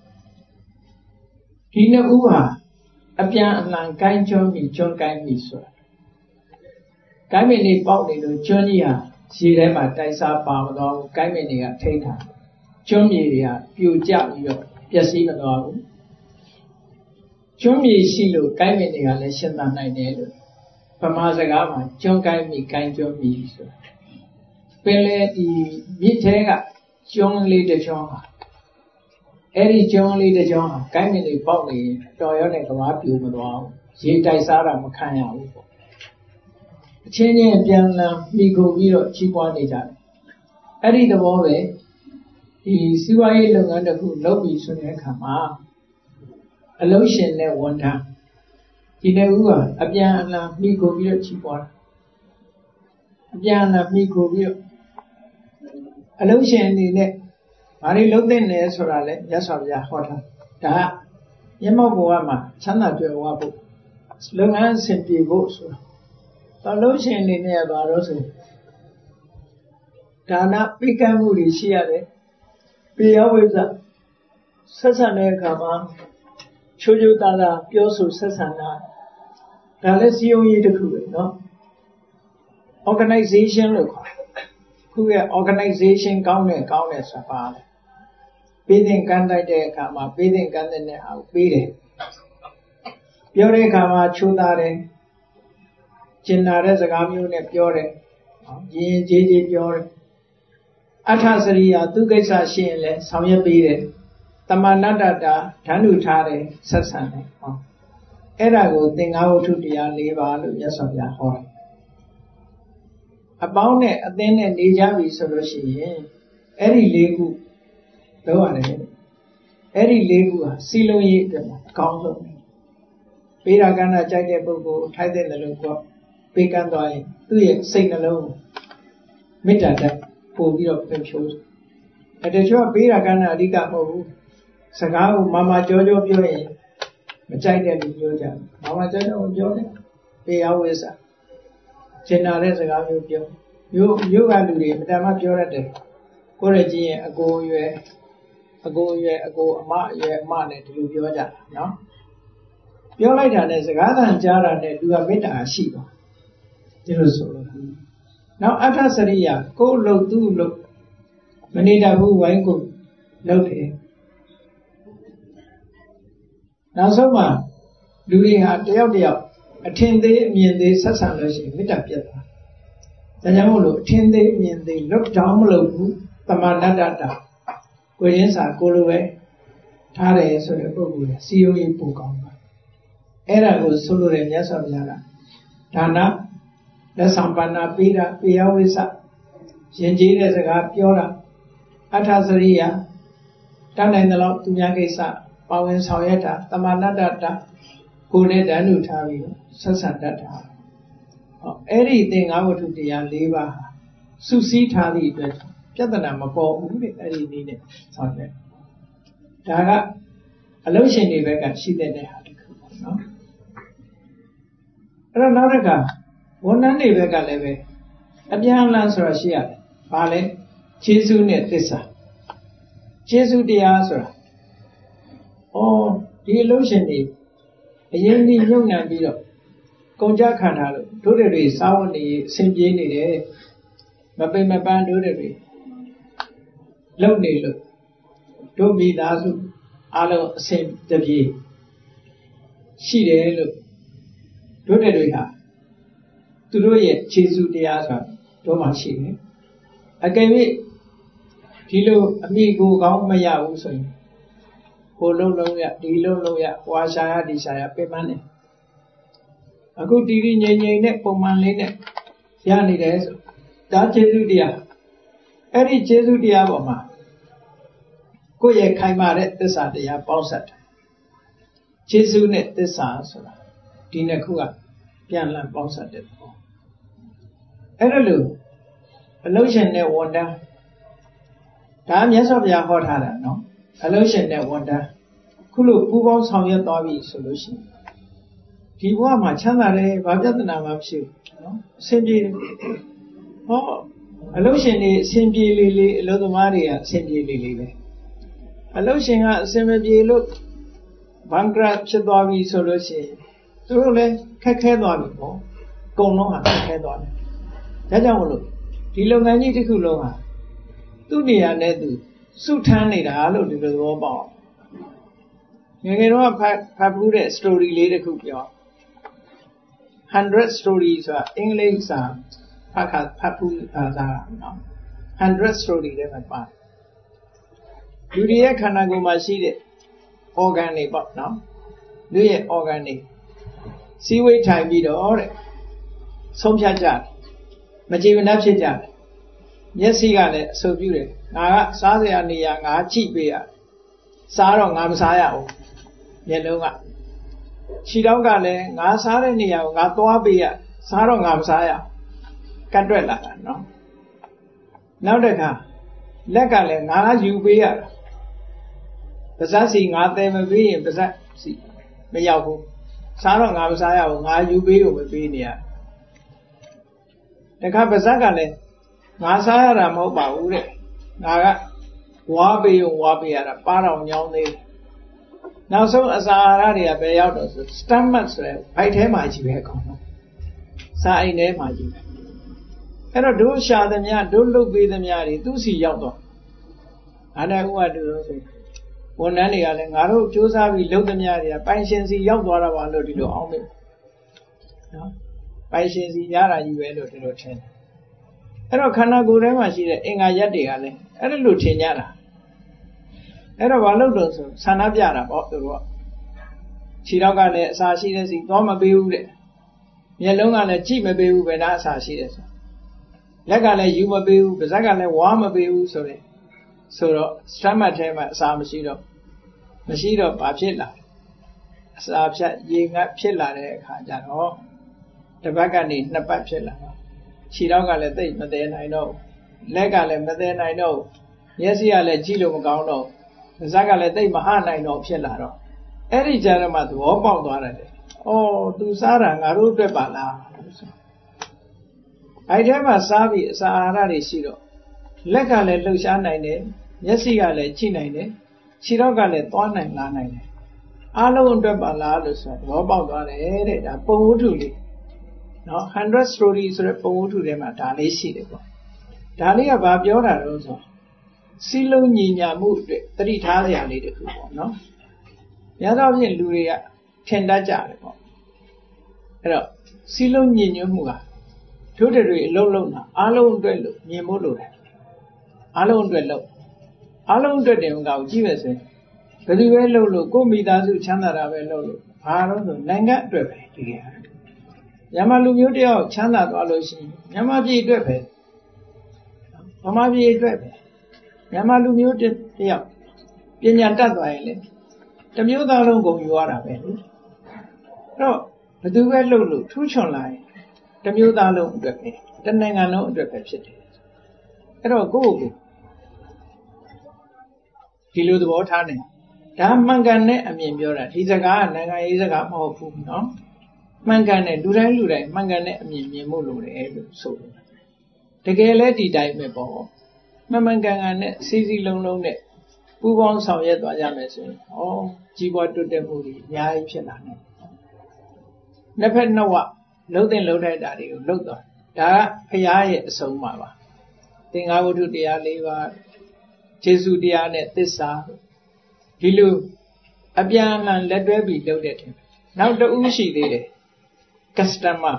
ဒီနှစ်ဦးဟာအပြန်အလှန်ကိုင်းကျွန်းပြီးကျွန်းကိုင်းပြီးဆိုတာကိုင်းမင်းတွေပေါက်နေလို့ကျွန်းကြီးဟာရေထဲမှာတိုက်စားပါမသွားဘူးကိုင်းမင်းတွေကထိန်းထားကျွန်းမြေတွေကပြိုကျပြီးတော့ပျက်စီးမသွားဘူးကျွန်းမြေရှိလို့ကိုင်းမင်းတွေကလည်းရှင်သန်နိုင်တယ်လို့ဗမာစကားမှာကျွန်းကိုင်းမိကိုင်းကျွန်းမိဆိုတာပင်လေဒီမြစ်ထဲကကျွန်းလေးတစ်ကျွန်းဟာအဲ့ဒီကျွန်းလေးတစ်ကျွန်းဟာကိုင်းမင်းတွေပေါက်နေတော်ရောနဲ့ကဘာပြိုမသွားဘူးရေတိုက်စားတာမခံရဘူးပေါ့အချင်းချင်းပြန်လာမိကိုပြီးတော့ကြီးပွားနေကြတယ်အဲ့ဒီသဘောပဲဒီစီးပွားရေးလုပ်ငန်းတစ်ခုလုပ်ပြီးဆိုတဲ့အခါမှာအလုံးရှင်နဲ့ဝန်ထမ်းဒီနှစ်ဦးကအပြန်အလှန်မိကိုပြီးတော့ကြီးပွားတာအပြန်အလှန်မိကိုပြီးတော့အလုံးရှင်အနေနဲ့ဘာတွေလုပ်တဲ့လဲဆိုတာလဲမြတ်စွာဘုရားဟောတာဒါကမျက်မှောက်ဘဝမှာချမ်းသာကြွယ်ဝဖို့လုပ်ငန်းအဆင်ပြေဖို့ဆိုတာအလုံးရှင်အနေနဲ့ဘာလို့ဆိုဒါနပိကံမှုတွေရှိရတယ်ပေယဝိဇ္ဇဆက်ဆံတဲ့အခါမှာချိုးချိုးသားသားပြောဆိုဆက်ဆံတာဒါလည်းစည်းရုံးရေးတစ်ခုပဲเนาะ organization လို့ခေါ်တယ်ခုရဲ့ organization ကောင်းတယ်ဆိုတာပါလေပေးတဲ့ကမ်းတိုက်တဲ့အခါမှာပေးတဲ့ကမ်းတဲ့နဲ့အောင်ပေးတယ်ပြောတဲ့အခါမှာချိုးသားတယ်ကျင်နာတဲ့စကားမျိုးနဲ့ပြောတယ်ရင်ကြေးပြောတယ်အထစရိယာသူကိစ္စရှိရင်လည်းဆောင်ရွက်ပေးတယ်တမဏတ္တတာဓာနုထားတယ်ဆက်ဆံတယ်အဲ့ဒါကိုသင်္ဃဝတ္ထုတရား၄ပါးလို့မြတ်စွာဘုရားဟောတယ်အပေါင်းနဲ့အသင်းနဲ့နေကြပြီဆိုလို့ရှိရင်အဲ့ဒီ၄ခုလောက်ရတယ်အဲ့ဒီ၄ခုဟာစီလုံးရေးအတွက်အကောင်းဆုံးပေးတာကဏ္ဍကြိုက်တဲ့ပုဂ္ဂိုလ်ထိုက်တဲ့လို့ကောပေးကမ်းသွားရင်သူ့ရဲ့စိတ်နှလုံးမေတ္တာတက်ပို့ပြီးတော့ပြန်ဖြိုးတချို့ကပေးတာကဏ္ဍအဓိကမဟုတ်ဘူးစကားကိုမကြောပြောရင်မကြိုက်တဲ့လူပြောကြတယ်မကြောပြောတယ်ပေယဝိဇ္ဇကျင်နာတဲ့စကားမျိုးပြောမျိုးကလူတွေအတ္တမပြောတတ်တယ်ကိုယ့်ရဲ့ကြည့်ရင်အကိုအရွယ်အမအရွယ်အမနဲ့ဒီလိုပြောကြတာနော်ပြောလိုက်တာနဲ့စကားသံကြားတာနဲ့လူကမေတ္တာရှိပါဒီလိုဆိုလို့နောက်အတ္တစရိယကိုယ်လို့သူ့လို့မနေတတ်ဘူးဝိုင်းကိုလုပ်တယ်နောက်ဆုံးမှလူတွေဟာတယောက်အထင်သေးအမြင်သေးဆက်ဆံလို့ရှိရင်မေတ္တာပြတ်သွားဒါကြောင့်မို့လို့အထင်သေးအမြင်သေးလွတ်တောင်းမလုပ်ဘူးတမဏတ္တတာကိုရင်းစာကိုလိုပဲထားတယ်ဆိုတဲ့ပုဂ္ဂိုလ်စီယုံရေးပို့ကောင်းပါအဲ့ဒါကိုဆိုလိုတဲ့မြတ်စွာဘုရားကဒါနလက်ဆောင်ပန္နာပေးတာပေယဝိသရင်ကျေးတဲ့စကားပြောတာအထာစရိယတတ်နိုင်သလောက်သူများကိစ္စပါဝင်ဆောင်ရွက်တာတမာနတ္တတာကိုယ်နဲ့တန်းတူထားပြီးဆက်ဆံတတ်တာအဲ့ဒီသင်္ဃဝတ္ထုတရား၄ပါးဟာစုစည်းထားသည့်အတွက်ပြဿနာမပေါ်ဘူးတဲ့အဲ့ဒီနည်းနဲ့ဆောင်ရွက်ဒါကအလုံးရှင်တွေဘက်ကရှိတဲ့ဟာတစ်ခုပေါ့နော်အဲ့တော့နောက်တစ်ခါဝန်ထမ်းတွေဘက်ကလည်းပဲအပြန်အလှန်ဆိုတာရှိရတယ်ဘာလဲကျေးဇူးနဲ့သစ္စာကျေးဇူးတရားဆိုတာဒီအလုံးရှင်တွေအရင်ကြီးညှုံနှံပြီးတော့ကုန်ကြခံထားလို့တို့တွေစားဝတ်နေအဆင်ပြေနေတယ်မပိမပန်းတို့တွေလုံနေလို့တို့မိသားစုအလုံးအဆင်တပြေရှိတယ်လို့တို့တွေဟာသူတို့ရဲ့ခြေစုတရားဆိုတာတို့မှရှိတယ်အကယ်၍ဒီလိုအမိကိုကောင်းမရဘူးဆိုရင်ဟိုလုံးရဒီလုံးရဟွာရှာရဒီရှာရပြင်ပန်းတယ်အခုတီရီငြိမ်နဲ့ပုံမှန်လေးနဲ့ရနေတယ်ဆိုဒါခြေစုတရားအဲ့ဒီခြေစုတရားပေါ်မှာကိုယ့်ရဲ့ခိုင်မာတဲ့သစ္စာတရားပေါင်းစပ်တယ်ခြေစုနဲ့သစ္စာဆိုတာဒီနှစ်ခုကပြန်လည်ပေါင်းစပ်တဲ့ပေါ့အဲ့ဒါလို့အလုံးရှင်နဲ့ဝန်တန်းဒါမြတ်စွာဘုရားဟောထားတာနော်အလုံးရှင်နဲ့ဝန်တန်းခုလိုပူပေါင်းဆောင်ရွက်သွားပြီဆိုလို့ရှိရင်ဒီဘဝမှာချမ်းသာတယ်ဘာပြဿနာမှမရှိဘူးနော်အဆင်ပြေတယ်ဟောအလုံးရှင်တွေအဆင်ပြေလေအလုံးသမားတွေကအဆင်ပြေလေပဲအလုံးရှင်ကအဆင်မပြေလို့ဘန်ကရတ်ဖြစ်သွားပြီဆိုလို့ရှိရင်သူတို့လည်းခက်ခဲသွားပြီပေါ့အကုန်လုံးဟာခက်ခဲသွားတယ်ဒါကြောင့်မလို့ဒီလုပ်ငန်းကြီးတစ်ခုလုံးဟာသူ့နေရာနဲ့သူစုထမ်းနေတာလို့ဒီလိုသဘောပေါက်ငယ်ငယ်တော့ဖတ်ဘူးတဲ့ story လေးတစ်ခုပြော100 story ဆိုတာအင်္ဂလိပ်စာဖတ်ဘူးသားနော်100 story တဲ့မှာပါလူတွေရဲ့ခန္ဓာကိုယ်မှာရှိတဲ့ organ တွေပေါ့နော်လူရဲ့ organ တွေစီဝေးထိုင်ပြီးတော့တဲ့ဆုံးဖြတ်ကြတယ်မကြည်မနှက်ဖြစ်ကြတယ်မျက်စိကလည်းအဆုပ်ပြုတယ်ငါကစားစရာနေရာငါချိပေးရစားတော့ငါမစားရဘူးမျက်လုံးကခြေထောက်ကလည်းငါစားတဲ့နေရာကိုငါသွားပေးရစားတော့ငါမစားရကတ်တွက်လာတာနော်နောက်တစ်ခါလက်ကလည်းငါယူပေးရပါးစပ်စီငါတယ်မပေးရင်ပါးစပ်စီမရောက်ဘူးစားတော့ငါမစားရဘူးငါယူပေးလို့မပေးနေရတခါပါးစပ်ကလည်းငါစားရတာမဟုတ်ပါဘူးတဲ့ငါကဝါပေးရုံဝါပေးရတာပါတော်ညောင်းသေးနောက်ဆုံးအစာအာဟာရတွေကဘယ်ရောက်တော့ဆို stomach ဆိုတဲ့ဗိုက်ထဲမှာကြီးပဲအကုန်လုံးစားအိမ်ထဲမှာကြီးပဲအဲ့တော့တို့ရှာသမျှတို့လုတ်ပေးသမျှတွေသူ့စီရောက်တော့အားနဲ့ဥပဒေလို့ဆိုဝန်ထမ်းတွေကလည်းငါတို့စူးစမ်းပြီးလုတ်သမျှတွေကပိုင်ရှင်စီရောက်သွားတာပါလို့ဒီလိုအောင်မေနော်ပိုင်ရှင်စီရတာကြီးပဲလို့ဒီလိုထင်တယ်အဲ့တော့ခန္ဓာကိုယ်ထဲမှာရှိတဲ့အင်္ဂါရက်တွေကလည်းအဲ့လိုထင်ကြတာအဲ့တော့ဘာလို့တော့ဆိုဆန္ဒပြတာပေါ့သူတို့ကခြေထောက်ကလည်းအစာရှိတဲ့စီသွားမပေးဘူးတဲ့မျက်လုံးကလည်းကြည့်မပေးဘူးဘယ်နာအစာရှိတယ်ဆိုလက်ကလည်းယူမပေးဘူးပါးစပ်ကလည်းဝါမပေးဘူးဆိုတော့စတမတ်ထဲမှာအစာမရှိတော့ဘာဖြစ်လာအစာဖြတ်ရေငတ်ဖြစ်လာတဲ့အခါကျတော့တစ်ပတ်ကနေနှစ်ပတ်ဖြစ်လာတော့ခြေထောက်ကလည်းသိမသေးနိုင်တော့လက်ကလည်းမသေးနိုင်တော့မျက်စိကလည်းကြည့်လို့မကောင်းတော့ပါးစပ်ကလည်းသိမဟနိုင်တော့ဖြစ်လာတော့အဲ့ဒီကြတော့မှသဘောပေါက်သွားတယ်။အော်သူစားတာငါတို့အတွက်ပါလား။အဲ့ဒီမှာစားပြီးအစာအာဟာရတွေရှိတော့လက်ကလည်းလှုပ်ရှားနိုင်တယ်မျက်စိကလည်းကြည့်နိုင်တယ်ခြေထောက်ကလည်းသွားနိုင်လာနိုင်တယ်အားလုံးအတွက်ပါလားလို့ဆိုတော့သဘောပေါက်သွားတယ်တဲ့ဒါပုံဝတ္ထုလေးနော်100 story ဆိုတဲ့ပုံဝတ္ထုထဲမှာဒါလေးရှိတယ်ပေါ့ဒါလေးကဘာပြောတာလဲဆိုစီလုံးညီညာမှုအတွက်တတိထားစရာလေးတစ်ခုပေါ့နော်ရသော်ဖြင့်လူတွေကထင်တတ်ကြတယ်ပေါ့အဲ့တော့စီလုံးညီညွတ်မှုကတို့တွေအလုံးလုံးတာအားလုံးအတွက်လို့မြင်ဖို့လိုတယ်အားလုံးအတွက်လို့အားလုံးအတွက်တင်ကောက်ကြည့်မယ်ဆိုရင်ဘယ်သူပဲလို့ကိုမိသားစုချမ်းသာတာပဲလို့ဘာလို့ဆိုနိုင်ငံအတွက်ပဲဒီကမြန်မာလူမျိုးတယောက်ချမ်းသာသွားလို့ရှိရင်မြန်မာပြည်အတွက်ပဲဗမာပြည်အတွက်ပဲမြန်မာလူမျိုးတယောက်ပညာတတ်သွားရင်လေတစ်မျိုးသားလုံးကုန်ယူရတာပဲလေအဲ့တော့ဘယ်သူပဲလှုပ်လို့ထူးချွန်လာရင်တစ်မျိုးသားလုံးအတွက်ပဲတစ်နိုင်ငံလုံးအတွက်ပဲဖြစ်တယ်အဲ့တော့ကိုယ့်ကိုဒီလိုသဘောထားနေဒါမှန်ကန်တဲ့အမြင်ပြောတာဒီစကားကနိုင်ငံရေးစကားမဟုတ်ဘူးเนาะမှန်ကန်တဲ့လူတိုင်းမှန်ကန်တဲ့အမြင်မြင်ဖို့လိုတယ်လို့ဆိုလို့တကယ်လဲဒီတိုင်းပဲပေါ့မှန်ကန်နဲ့စီစီလုံးလုံးနဲ့ပူပေါင်းဆောင်ရွက်သွားကြမယ်ဆိုရင်ကြီးပွားတိုးတက်မှုတွေအများကြီးဖြစ်လာတယ်နှစ်ဖက်နှစ်ဝလှုပ်တဲ့လှုပ်ထိုက်တာတွေကိုလှုပ်သွားဒါကဖရာရဲ့အဆုံးအမပါသင်္ဃဝတ္ထုတရား၄ပါးကျေစုတရားနဲ့သစ္စာဒီလိုအပြန်အလှန်လက်တွဲပြီးလုပ်တဲ့တယ်နောက်တဦးရှိသေးတယ် customer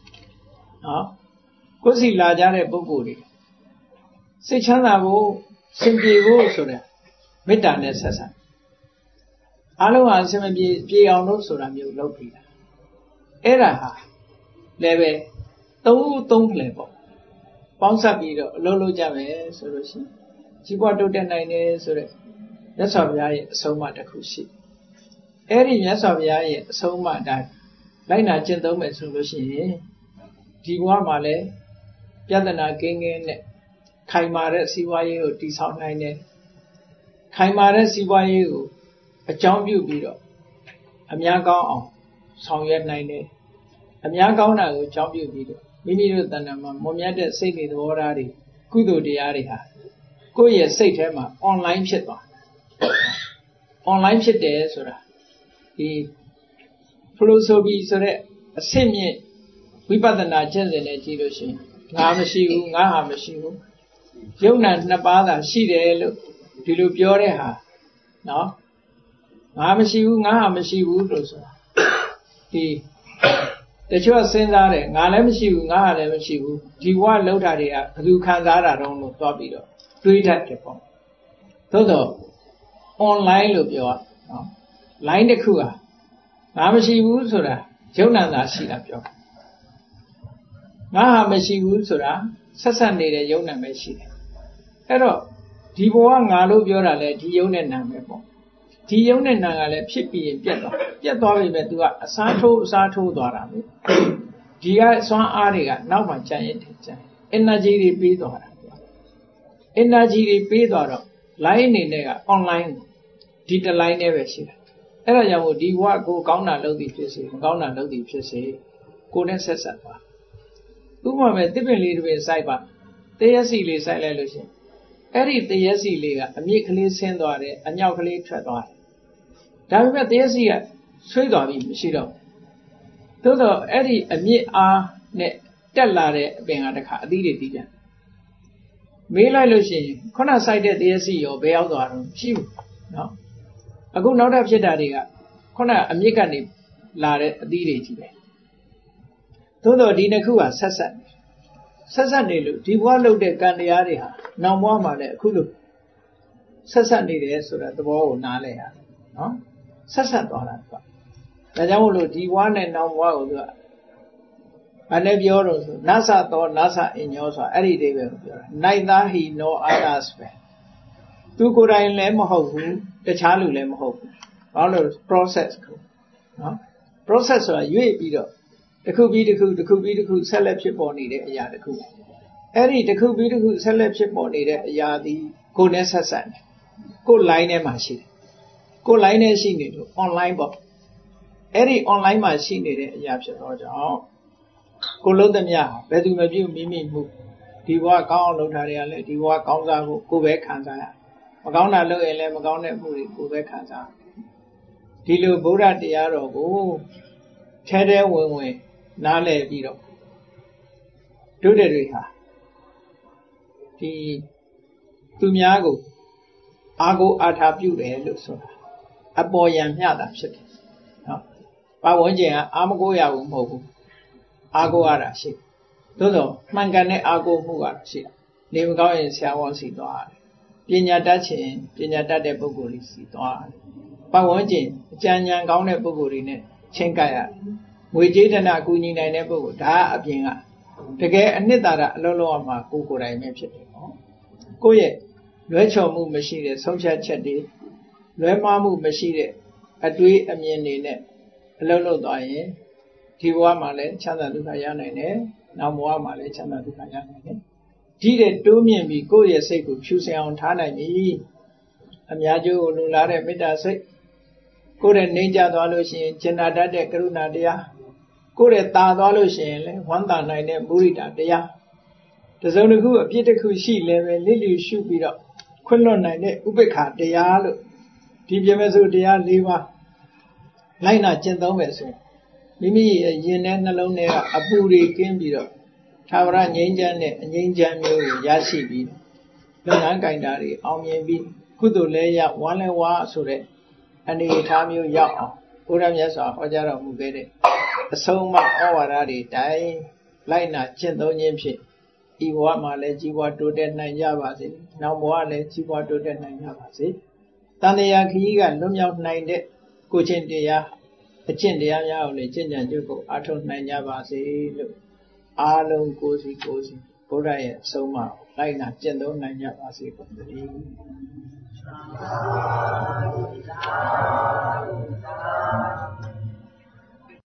ကိုယ်စီလာကြတဲ့ပုဂ္ဂိုလ်တွေစိတ်ချမ်းသာဖို့စင်ပြေဖို့ဆိုတဲ့မေတ္တာနဲ့ဆက်ဆံအားလုံးဟာအစမပြေအောင်လို့ဆိုတာမျိုးလုပ်ပြီးတာအဲ့ဒါဟာလည်းပဲသုံးလေပေါ့ပေါင်းစပ်ပြီးတော့အလုပ်လုပ်ကြမယ်ဆိုလို့ရှိရင်ကြီးပွားတိုးတက်နိုင်တယ်ဆိုတဲ့မြတ်စွာဘုရားရဲ့အဆုံးအမတစ်ခုရှိအဲ့ဒီမြတ်စွာဘုရားရဲ့အဆုံးအမအတိုင်းလိုက်နာကျင့်သုံးမယ်ဆိုလို့ရှိရင်ဒီဘဝမှာလည်းပြဿနာကင်းကင်းနဲ့ခိုင်မာတဲ့စီးပွားရေးကိုတည်ဆောက်နိုင်တယ်ခိုင်မာတဲ့စီးပွားရေးကိုအကြောင်းပြုပြီးတော့အများကောင်းအောင်ဆောင်ရွက်နိုင်တယ်အများကောင်းတာကိုအကြောင်းပြုပြီးတော့မိမိတို့တဏ္ဍာမှာမွန်မြတ်တဲ့စိတ်တွေသဘောထားတွေကုသိုလ်တရားတွေဟာကိုယ့်ရဲ့စိတ်ထဲမှာ online ဖြစ်သွား online ဖြစ်တယ်ဆိုတာဒီ philosophy ဆိုတဲ့အဆင့်မြင့်ဝိပဿနာကျင့်စဉ်နဲ့ကြည့်လို့ရှိရင်ငါမရှိဘူးငါဟာမရှိဘူးယုံနာနှစ်ပါးသာရှိတယ်လို့ဒီလိုပြောတဲ့ဟာနော်ငါမရှိဘူးငါဟာမရှိဘူးလို့ဆိုတာဒီတချို့စဉ်းစားတယ်ငါလည်းမရှိဘူးငါဟာလည်းမရှိဘူးဒီဘဝလောက်တာတွေကဘယ်သူခံစားတာတုံးလို့သွားပြီးတော့တွေးတတ်တယ်ပေါ့သို့တော့ online လို့ပြောနော် line တစ်ခုဟာငါမရှိဘူးဆိုတာယုံနာသာရှိတာပြောငါဟာမရှိဘူးဆိုတာဆက်ဆက်နေတဲ့ယုံနာပဲရှိတယ်အဲ့တော့ဒီဘဝငါလို့ပြောတာလဲဒီယုံနဲ့နာပဲပေါ့ဒီယုံနဲ့နာကလည်းဖြစ်ပြီးရင်ပြတ်သွားပြီပဲ तू ကအစားထိုးသွားတာပဲဒီကစွမ်းအားတွေကနောက်မှကြံ့ရင်ကြံ့ energy တွေပေးသွားတာ energy တွေပေးသွားတော့ line အနေနဲ့က online ဒီတစ် line နဲ့ပဲရှိတယ်အဲ့ဒါကြောင့်မို့ဒီဘဝကိုကောင်းတာလုပ်သည်ဖြစ်စေမကောင်းတာလုပ်သည်ဖြစ်စေကိုယ်နဲ့ဆက်ဆက်သွားဥပမာပဲတစ်ပင်လေးတစ်ပင်စိုက်ပါတရက်စီလေးစိုက်လိုက်လို့ရှိရင်အဲ့ဒီတရက်စီလေးကအမြင့်ကလေးဆင်းသွားတယ်အညောက်ကလေးထွက်သွားတယ်ဒါပေမဲ့တရက်စီကဆွေးသွားပြီမရှိတော့သို့တော့အဲ့ဒီအမြင့်အားနဲ့တက်လာတဲ့အပင်ကတခါအသီးတွေတီးပြန်မေးလိုက်လို့ရှိရင်ခုနစိုက်တဲ့တရက်စီရောဘယ်ရောက်သွားတော့မရှိဘူးနော်အခုနောက်ထပ်ဖြစ်တာတွေကခုနအမြင့်ကနေလာတဲ့အသီးတွေကြီးပဲသို့တော့ဒီနှစ်ခုကဆက်ဆက်နေလို့ဒီဘဝလုပ်တဲ့ကံတရားတွေဟာနောက်ဘဝမှာလည်းအခုလိုဆက်ဆက်နေတယ်ဆိုတာသဘောကိုနားလည်ရတယ်နော်ဆက်သွားတာကွာဒါကြောင့်မို့လို့ဒီဘဝနဲ့နောက်ဘဝကိုသူကဘာနဲ့ပြောတော့ဆိုနသသောနသအညောဆိုတာအဲ့ဒီအိဗယ်ကိုပြောတာနိုင်သားဟိနောအာရစပဲသူကိုယ်တိုင်လည်းမဟုတ်ဘူးတခြားလူလည်းမဟုတ်ဘူးဘာလို့လဲ process ကိုနော် process ဆိုတာရွေ့ပြီးတော့တစ်ခုပြီးတစ်ခုဆက်လက်ဖြစ်ပေါ်နေတဲ့အရာတစ်ခုအဲ့ဒီတစ်ခုပြီးတစ်ခုဆက်လက်ဖြစ်ပေါ်နေတဲ့အရာဒီကိုယ်နဲ့ဆက်ဆက်တယ်ကိုယ် line ထဲမှာရှိတယ်ကိုယ် line ထဲရှိနေလို့ online ပေါ့အဲ့ဒီ online မှာရှိနေတဲ့အရာဖြစ်တော့ကြောင့်ကိုယ်လုံးသမျှဘယ်သူမပြုမိမိမှုဒီဘဝကောင်းအောင်လုပ်ထားတယ်လည်းဒီဘဝကောင်းစားဖို့ကိုယ်ပဲခံစားရမကောင်းတာလုပ်ရင်လည်းမကောင်းတဲ့မှုတွေကိုယ်ပဲခံစားဒီလိုဗုဒ္ဓတရားတော်ကိုထဲဝင်နားလည်ပြီးတော့တို့တွေဟာဒီသူများကိုအားထားပြုတယ်လို့ဆိုတာအပေါ်ယံမျှတာဖြစ်တယ်နော်ပတ်ဝန်းကျင်ကအားမကိုးရဘူးမဟုတ်ဘူးအားကိုးရတာရှိသို့တော့မှန်ကန်တဲ့အားကိုးမှုကရှိတာနေမကောင်းရင်ဆရာဝန်စီသွားတယ်ပညာတတ်ချင်ပညာတတ်တဲ့ပုဂ္ဂိုလ်ကြီးစီသွားတယ်ပတ်ဝန်းကျင်အကြံဉာဏ်ကောင်းတဲ့ပုဂ္ဂိုလ်တွေနဲ့ချင်းကပ်ရငွေကြေးဒဏအကူညီနိုင်တဲ့ပုဂ္ဂိုလ်ဒါအပြင်ကတကယ်အနှစ်သာရအလုံးလုံးအောင်မှာကိုယ်တိုင်ပဲဖြစ်တယ်နော်ကိုယ့်ရဲ့လွဲချော်မှုမရှိတဲ့ဆုံးဖြတ်ချက်တွေလွဲမှားမှုမရှိတဲ့အတွေးအမြင်တွေနဲ့အလုံးလုံးသွားရင်ဒီဘဝမှာလည်းချမ်းသာဒုက္ခရနိုင်တယ်နောက်ဘဝမှာလည်းချမ်းသာဒုက္ခရနိုင်တယ်ဒီတဲ့တိုးမြင့်ပြီးကိုယ့်ရဲ့စိတ်ကိုဖြူစင်အောင်ထားနိုင်ပြီအများကျိုးကိုလိုလားတဲ့မေတ္တာစိတ်ကိုယ်ရဲ့နှိမ့်ကြသွားလို့ရှိရင်ကျင်နာတတ်တဲ့ကရုဏာတရားကိုယ်ရဲ့တာသွားလို့ရှိရင်လည်းဝမ်းသာနိုင်တဲ့မုဒိတာတရားတစုံတစ်ခုအပြစ်တစ်ခုရှိလည်းပဲလိလိရှုပြီးတော့ခွင့်လွတ်နိုင်တဲ့ဥပိ္ပခာတရားလို့ဒီပြမဲ့စုတရား၄ပါးလိုက်နာကျင့်သုံးမယ်ဆိုရင်မိမိရဲ့ယင်တဲ့နှလုံးထဲကအပူတွေကင်းပြီးတော့သာဝရငြိမ်းချမ်းတဲ့အငြိမ်းချမ်းမျိုးကိုရရှိပြီးလုပ်ငန်းကံတာတွေအောင်မြင်ပြီးကုသိုလ်လည်းရဝမ်းလည်းဝါဆိုတဲ့အနေအထားမျိုးရောက်အောင်ဘုရားမြတ်စွာဟောကြားတော်မူခဲ့တဲ့အဆုံးအမဩဝါဒတွေတိုင်းလိုက်နာကျင့်သုံးခြင်းဖြင့်ဤဘဝမှာလည်းကြီးပွားတိုးတက်နိုင်ကြပါစေနောက်ဘဝလည်းကြီးပွားတိုးတက်နိုင်ကြပါစေတန်တရားခရီးကလွတ်မြောက်နိုင်တဲ့ကိုချင်းတရားအကျင့်တရားများကိုလည်းကျင့်ကြံကြုတ်ကိုအားထုတ်နိုင်ကြပါစေလို့အားလုံးကိုယ်စီဘုရားရဲ့အဆုံးအမလိုက်နာကျင့်သုံးနိုင်ကြပါစေကုန်သတည်း